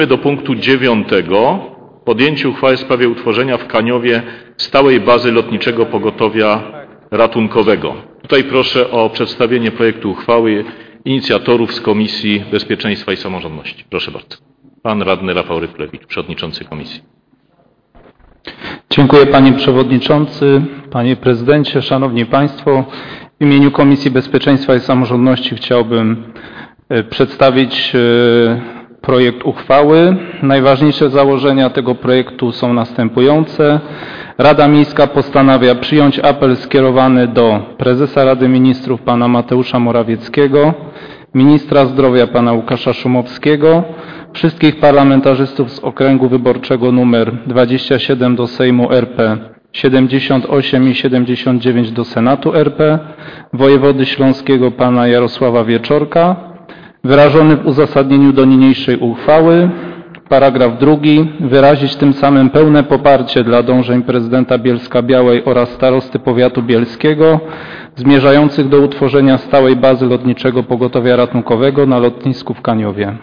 Do punktu 9. Podjęcie uchwały w sprawie utworzenia w Kaniowie stałej bazy lotniczego pogotowia ratunkowego. Tutaj proszę o przedstawienie projektu uchwały inicjatorów z Komisji Bezpieczeństwa i Samorządności. Proszę bardzo. Pan radny Rafał Rychlewicz, przewodniczący komisji. Dziękuję panie przewodniczący, panie prezydencie, szanowni państwo. W imieniu Komisji Bezpieczeństwa i Samorządności chciałbym przedstawić projekt uchwały. Najważniejsze założenia tego projektu są następujące. Rada Miejska postanawia przyjąć apel skierowany do prezesa Rady Ministrów pana Mateusza Morawieckiego, ministra zdrowia pana Łukasza Szumowskiego, wszystkich parlamentarzystów z okręgu wyborczego nr 27 do Sejmu RP, 78 i 79 do Senatu RP, wojewody śląskiego pana Jarosława Wieczorka, wyrażony w uzasadnieniu do niniejszej uchwały. Paragraf 2. Wyrazić tym samym pełne poparcie dla dążeń prezydenta Bielska-Białej oraz starosty powiatu bielskiego zmierzających do utworzenia stałej bazy lotniczego pogotowia ratunkowego na lotnisku w Kaniowie.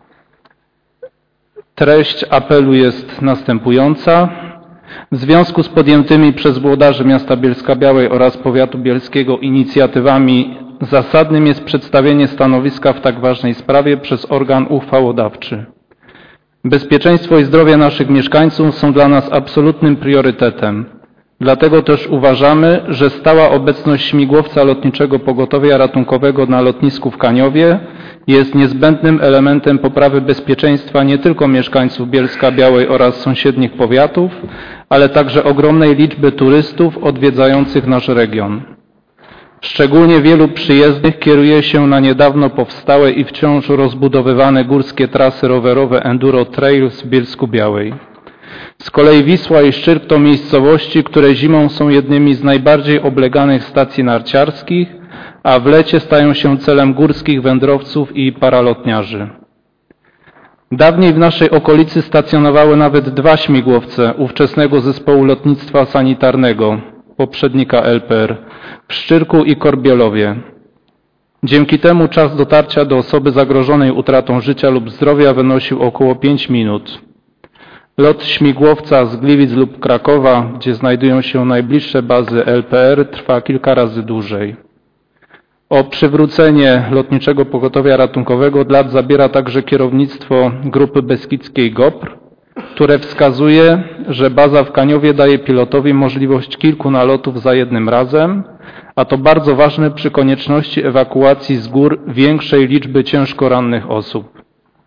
Treść apelu jest następująca. W związku z podjętymi przez włodarzy miasta Bielska-Białej oraz powiatu bielskiego inicjatywami zasadnym jest przedstawienie stanowiska w tak ważnej sprawie przez organ uchwałodawczy. Bezpieczeństwo i zdrowie naszych mieszkańców są dla nas absolutnym priorytetem. Dlatego też uważamy, że stała obecność śmigłowca lotniczego pogotowia ratunkowego na lotnisku w Kaniowie jest niezbędnym elementem poprawy bezpieczeństwa nie tylko mieszkańców Bielska-Białej oraz sąsiednich powiatów, ale także ogromnej liczby turystów odwiedzających nasz region. Szczególnie wielu przyjezdnych kieruje się na niedawno powstałe i wciąż rozbudowywane górskie trasy rowerowe Enduro Trails w Bielsku-Białej. Z kolei Wisła i Szczyrk to miejscowości, które zimą są jednymi z najbardziej obleganych stacji narciarskich, a w lecie stają się celem górskich wędrowców i paralotniarzy. Dawniej w naszej okolicy stacjonowały nawet 2 śmigłowce ówczesnego zespołu lotnictwa sanitarnego, poprzednika LPR, w Szczyrku i Korbielowie. Dzięki temu czas dotarcia do osoby zagrożonej utratą życia lub zdrowia wynosił około 5 minut. Lot śmigłowca z Gliwic lub Krakowa, gdzie znajdują się najbliższe bazy LPR, trwa kilka razy dłużej. O przywrócenie lotniczego pogotowia ratunkowego od lat zabiera także kierownictwo Grupy Beskidzkiej GOPR, które wskazuje, że baza w Kaniowie daje pilotowi możliwość kilku nalotów za jednym razem, a to bardzo ważne przy konieczności ewakuacji z gór większej liczby ciężko rannych osób.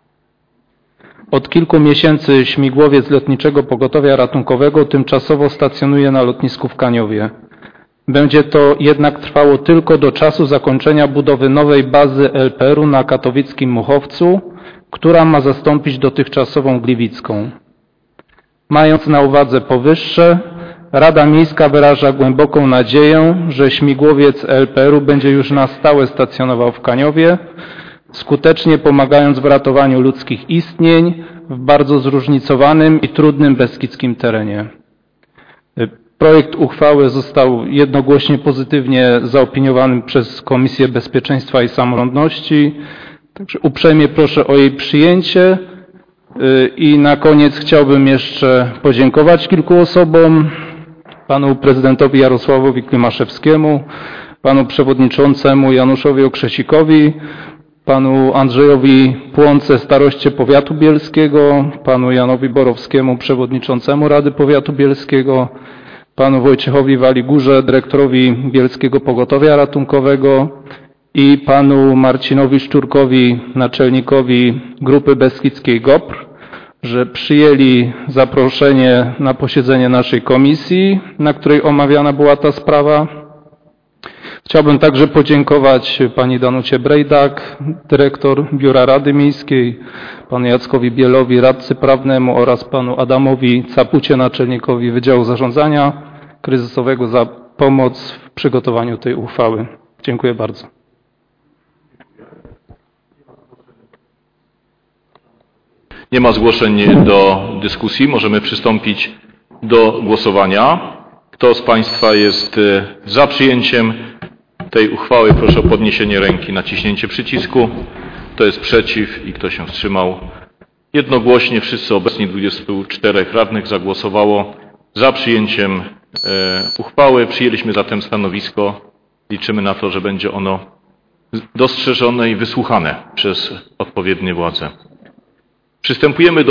Od kilku miesięcy śmigłowiec lotniczego pogotowia ratunkowego tymczasowo stacjonuje na lotnisku w Kaniowie. Będzie to jednak trwało tylko do czasu zakończenia budowy nowej bazy LPR-u na katowickim Muchowcu, która ma zastąpić dotychczasową gliwicką. Mając na uwadze powyższe, Rada Miejska wyraża głęboką nadzieję, że śmigłowiec LPR-u będzie już na stałe stacjonował w Kaniowie, skutecznie pomagając w ratowaniu ludzkich istnień w bardzo zróżnicowanym i trudnym beskidzkim terenie. Projekt uchwały został jednogłośnie pozytywnie zaopiniowany przez Komisję Bezpieczeństwa i Samorządności. Także uprzejmie proszę o jej przyjęcie i na koniec chciałbym jeszcze podziękować kilku osobom. Panu prezydentowi Jarosławowi Klimaszewskiemu, panu przewodniczącemu Januszowi Okrzesikowi, panu Andrzejowi Płonce, staroście powiatu bielskiego, panu Janowi Borowskiemu, przewodniczącemu Rady Powiatu Bielskiego, panu Wojciechowi Waligurze, dyrektorowi Bielskiego Pogotowia Ratunkowego i panu Marcinowi Szczurkowi, naczelnikowi Grupy Beskidzkiej GOPR, że przyjęli zaproszenie na posiedzenie naszej komisji, na której omawiana była ta sprawa. Chciałbym także podziękować pani Danucie Brejdak, dyrektor Biura Rady Miejskiej, panu Jackowi Bielowi, radcy prawnemu oraz panu Adamowi Capucie, naczelnikowi Wydziału Zarządzania Kryzysowego za pomoc w przygotowaniu tej uchwały. Dziękuję bardzo. Nie ma zgłoszeń do dyskusji. Możemy przystąpić do głosowania. Kto z państwa jest za przyjęciem tej uchwały, proszę o podniesienie ręki, naciśnięcie przycisku. Kto jest przeciw i kto się wstrzymał? Jednogłośnie wszyscy obecni 24 radnych zagłosowało za przyjęciem uchwały. Przyjęliśmy zatem stanowisko. Liczymy na to, że będzie ono dostrzeżone i wysłuchane przez odpowiednie władze. Przystępujemy do